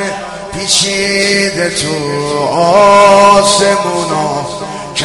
پیچیده تو آسمونا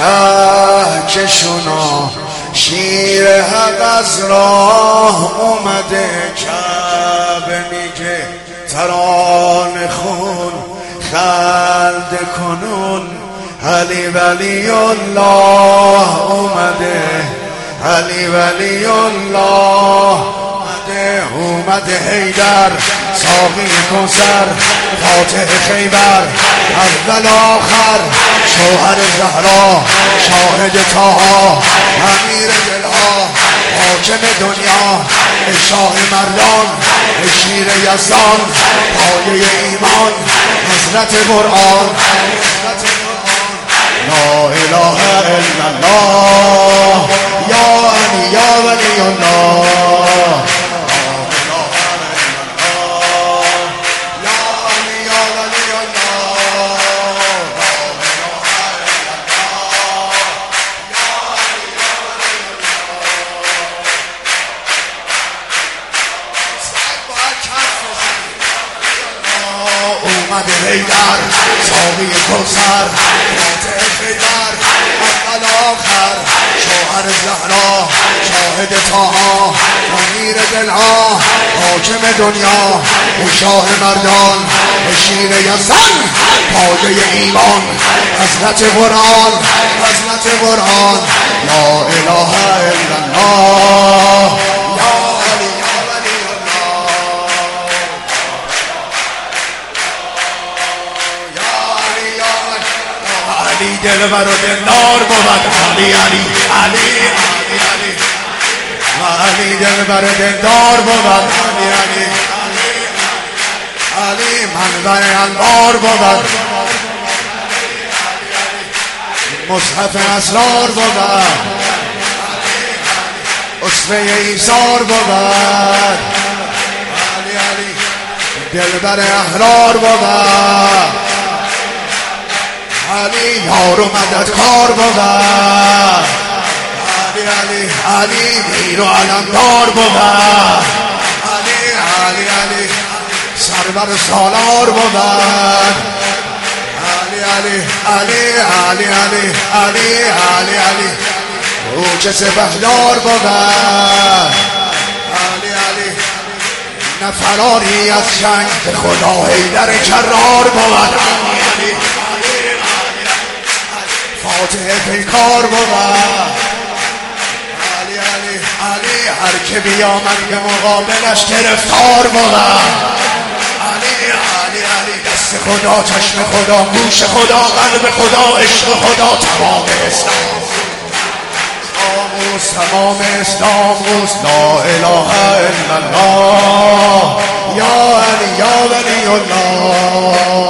کهکشونا شیر حق از راه اومده کعبه میگه ترانه خون خلد کنون علی ولی الله اومده علی ولی الله اومده حیدر ساقی کوثر فاتح خیبر اول آخر شوهر زهرا شاهد طه امیر دلها حاکم دنیا شاه مردان شیر یزدان پایه ایمان حضرت قرآن لا اله الا الله یا علی یا ولی الله اومده حیدر ساقی کوثر فاتح خیبر اول آخر شوهر زهرا شاهد طه امیر دلها حاکم دنیا شاه مردان شیر یزدان پایه ایمان حضرت قرآن حضرت قرآن لا اله الا الله علی دلبر و دلدار بود علی علی علی علی علی دلبر و دلدار بود علی علی علی منبع انوار بود مصحف اسرار بود اسوه ایثار بود علی علی دلبر احرار بود علی یار و مددکار بود علی علی علی میر و علمدار بود علی علی علی سرور سالار بود علی علی علی علی علی علی علی علی روچ سپهدار بود علی علی نفراری از جنگ خدا حیدر کرار بود فاتح پیکار بود علی علی علی هر که بیامد به مقابلش گرفتار بود علی علی علی دست خدا چشم خدا گوش خدا قلب خدا عشق خدا تمام اسلام تمام اسلام لا اله الا الله یا علی یا ولی الله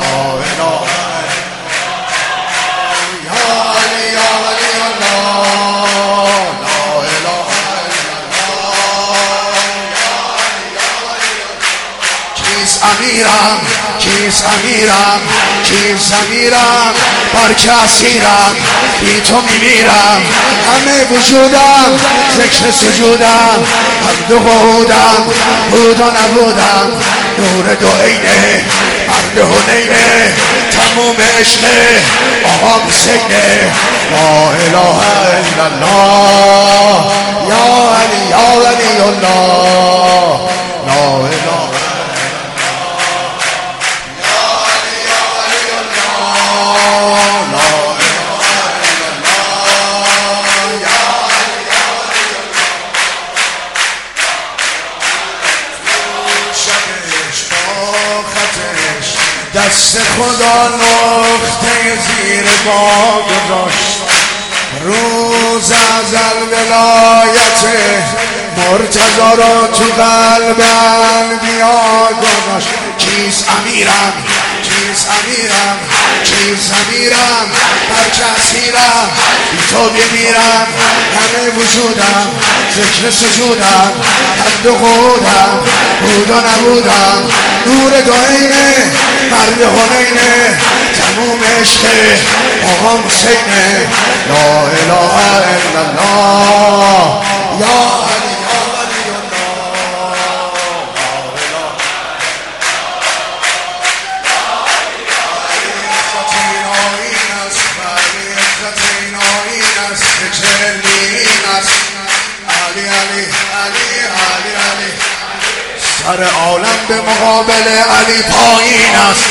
امیرم کیس امیرم کیس امیرم بر کسیرم بی تو میمیرم همه وجودم ذکر سجودم حمد و قعودم بود و نبودم نور دو عینه مرد حنینه تموم عشقه آقا حسینه لا اله الا الله یا علی یا ولی الله لا اله دست خدا نقطه زیر پا گذاشت روز ازل ولایت مرتضی را تو قلب انبیا گذاشت کیس امیرم کیس امیرم کیس امیرم بر کسیرم بی تو بمیرم همه وجودم ذکر سجودم حمد و قعودم بود و نبودم نور دو عینه مرد حنینه تموم عشقه آقا حسینه لا اله الا الله یا علی یا ولی الله سر عالم به مقابل علی پایین است،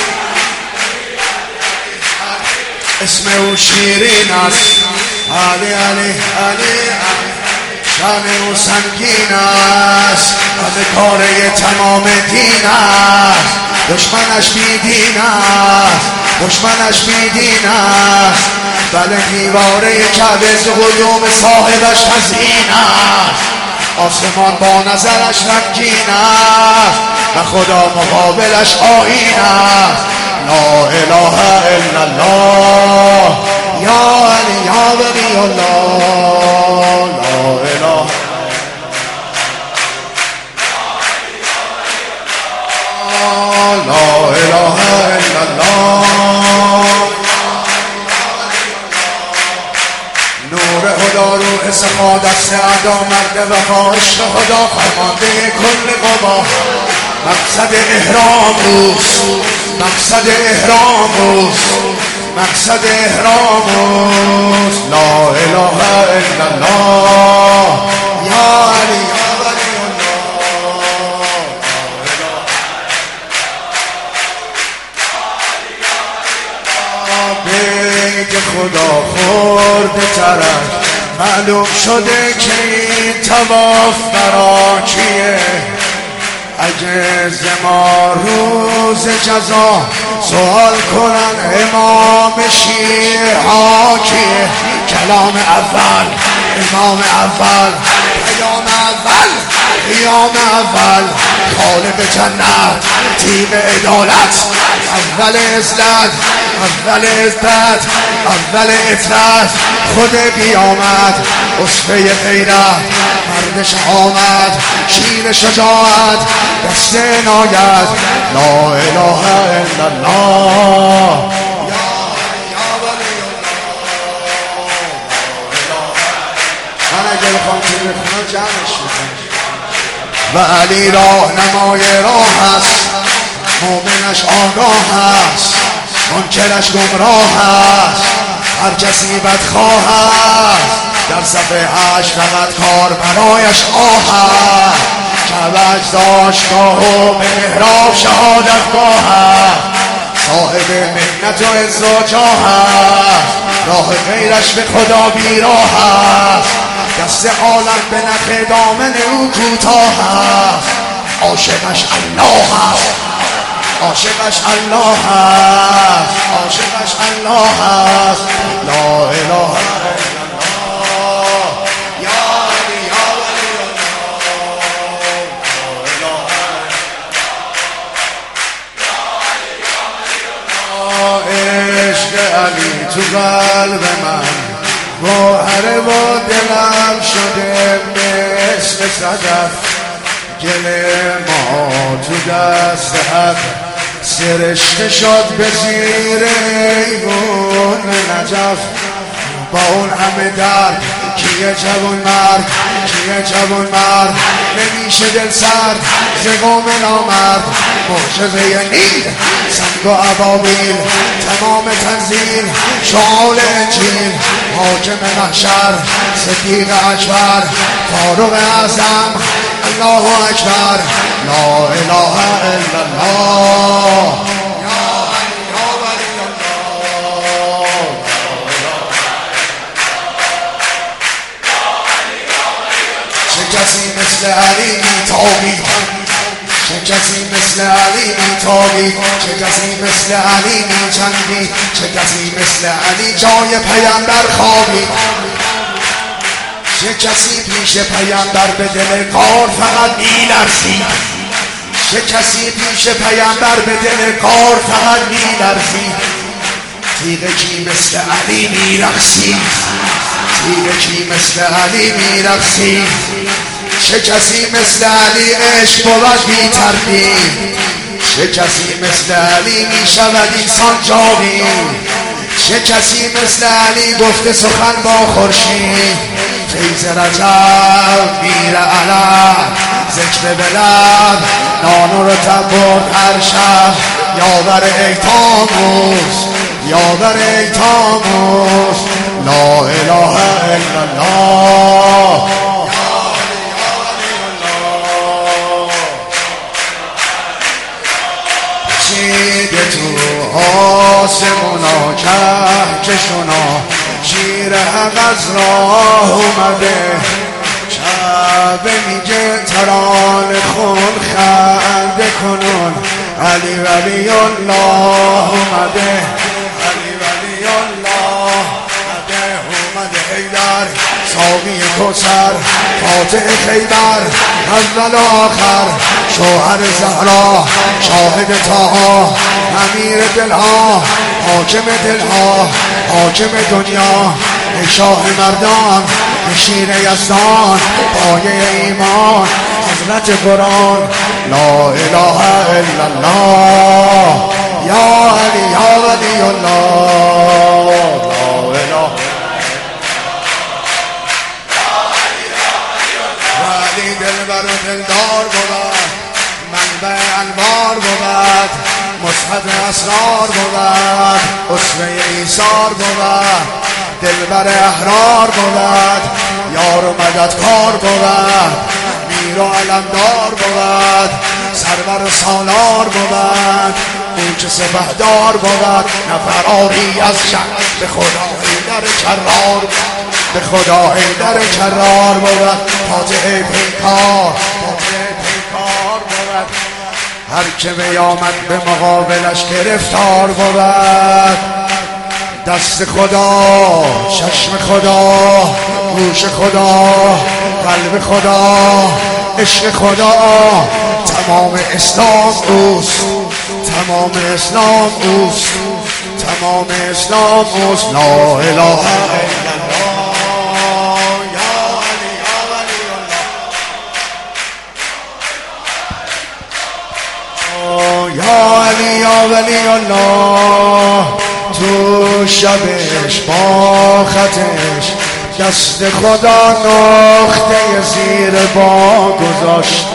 اسم او شیرین است. علی علی علی شان او سنگین است، همه کاره تمام دین است. دشمنش بی دین است، دشمنش بی دین است. بله دیواره کعبه ز قدوم صاحبش تزیین است. آسمان با نظرش رنگین است و خدا مقابلش آیین است. لا اله الا الله یا علی یا ولی الله. لا اله لا اله الا الله. نور خدا روح صفا دست اعدا مرد وفا عشق خدا فرمانده کل قبا. مقصد احرام روست، مقصد احرام روست، مقصد احرام روست. لا اله الا الله یا علی یا ولی الله. بیت خدا خورده ترک معلوم شده که این طواف برا کیه. اگه زما روز جزا سوال کنن امام شیعه کیه. کلام اول امام اول، پیام اول قیام اول. خالق جنت تیم عدالت، اول عزت اول عزت اول اطرت. خود بیامد اصفه غیرت، مردش آمد شیر شجاعت دست عنایت. لا اله الا الله یا ولی الله. من اگر بخوام که بخونم جمعش میکنم. و علی راهنمای راه است، مومنش آگاه است، منکرش گمراه است. هر کسی بدخواه است، در صفحه 8 فقط کار برایش آه است. کعبه داشتگاه و محراب شهادتگاه است. صاحب منت و عز و جاه است، راه غیرش به خدا بیراه است. دست عالم به نخ دامن او کوتاه است. عاشقش الله است، عاشقش الله است، عاشقش الله است. لا اله الا الله یا علی یا ولی الله. عشق علی تو قلب من گوهره و دلم شده مثل صدف. گل ما تو دست حق سرشته شد به زیر ایوون نجف. با اون همه درد کیه جوان مرد، کیه جوان مرد. نمیشه دل سرد ز قوم نامرد. معجزه نیل سنگ و ابابیل، تمام تنزیل شعال انجیل. حاکم محشر صدیق اکبر، فاروق اعظم الله اکبر. لا اله الا الله یا علی یا ولی الله. چه کسی مثل علی میتابید، چه کسی مثل علی میتابید، چه کسی مثل علی میچندید، چه کسی مثل علی جای پیامبر خوابید. چه کسی پیش پیامبر به دل کار فقط میلرزید، چه کسی پیش پیامبر به دل کار فقط میلرزید. تیغ کی مثل علی میرقصید، تیغ کی مثل علی میرقصید. چه کسی مثل علی عشق بود بی تردید، چه کسی مثل علی میشود انسان جاوید. چه کسی مثل علی گفته سخن با خورشید. فیض رجب میره علم ذکر بلد، نانو رو تبرد هر شب. یاور ایتاموس، یاور ایتاموس. لا اله الا الله خورشید تو آسمونا کهکشونا شیر حق از راه اومده شب میگه ترانه خون خنده کنون علی ولی الله اومده علی ولی الله اومده حیدر ساقی کوثر فاتح خیبر اول آخر شوهر زهرا شاهد طاها امیر دلها حاکم دلها حاکم دنیا ای شاه مردان ای شیر یزدان پایه ایمان حضرت قرآن لا اله الا الله یا علی یا ولی الله لا اله ولی دلبر و دلدار بود منبع انوار بود مصحف اسرار بود اسوه ایثار بود دلبر احرار بود یار و مددکار بود میر و علمدار بود سرور و سالار بود اون که سپهدار بود نفراری از شر به خدا حیدر کرار به خدا حیدر کرار بود فاتح پیکار بود هر که بیامد به مقابلش گرفتار بود دست خدا چشم خدا گوش خدا قلب خدا عشق خدا تمام اسلام اوست تمام اسلام اوست تمام اسلام اوست لا اله الا الله یا علی یا ولی الله تو شبش با خطش دست خدا نقطه زیر با گذاشت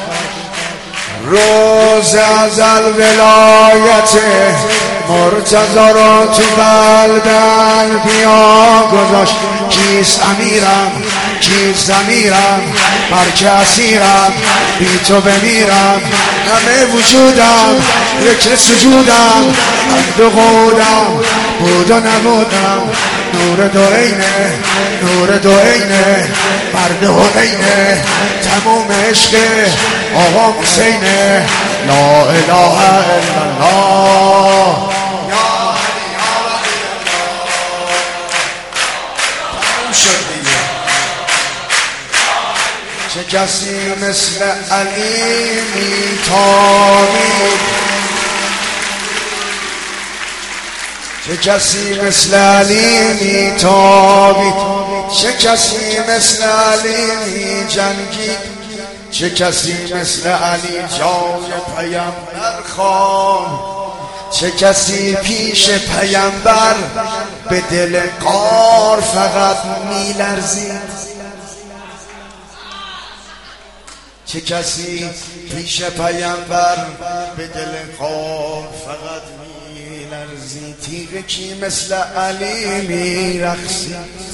روز ازل ولایت مرتضی رو تو قلبم بیا گذاشت کیست امیرم کیست ضمیرم بر که اسیرم بی تو بمیرم همه وجودم یک سجودم حد و قودم بود و نبودم نور دو عینه نور دو عینه مرد حسینه تموم عشق آقا حسینه لا اله الا الله یا علی یا ولی الله تموم شد دیگه چه کسی مثل علی میتابید چه کسی مثل علی میتابید چه کسی مثل علی میجنگید چه کسی مثل علی جای پیامبر خوان چه کسی پیش پیامبر به دل قار فقط میلرزید چه کسی پیش پیامبر به دل قار فقط میلرزید تیغ کی مثل علی میرقصید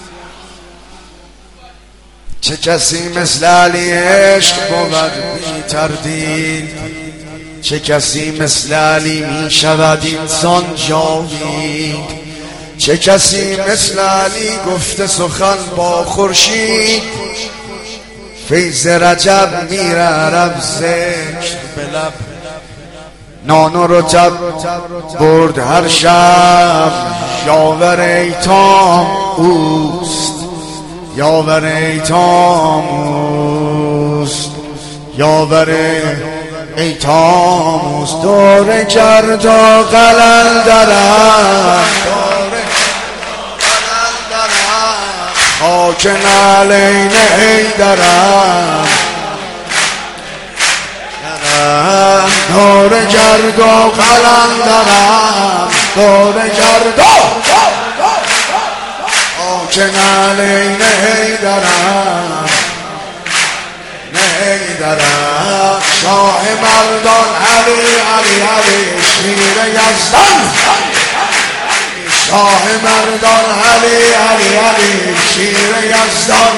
چه کسی مثل علی عشق بود بی تردید چه کسی مثل علی می شود انسان جاوید چه کسی مثل علی گفته سخن با خورشید فیض رجب میره عرب ذکر به لب نان و رطب برد هر شب یاور ایتام اوست یاور ایتام اوست یاور ایتام اوست دور کرد و قلندرم خاک نعلین حیدرم دور کرد و قلندرم دور کرد و خاک نعلین حیدرم حیدرم شاه مردان علی علی علی شیر یزدان شاه مردان علی علی علی شیر یزدان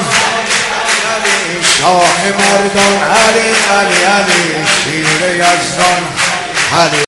شاه مردان علی علی علی شیر یزدان علی